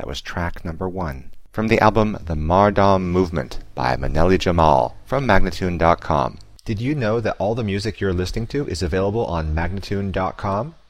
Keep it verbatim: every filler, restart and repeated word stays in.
That was track number one. From the album The Mardam Movement by Maneli Jamal from Magnatune dot com. Did you know that all the music you're listening to is available on Magnatune dot com?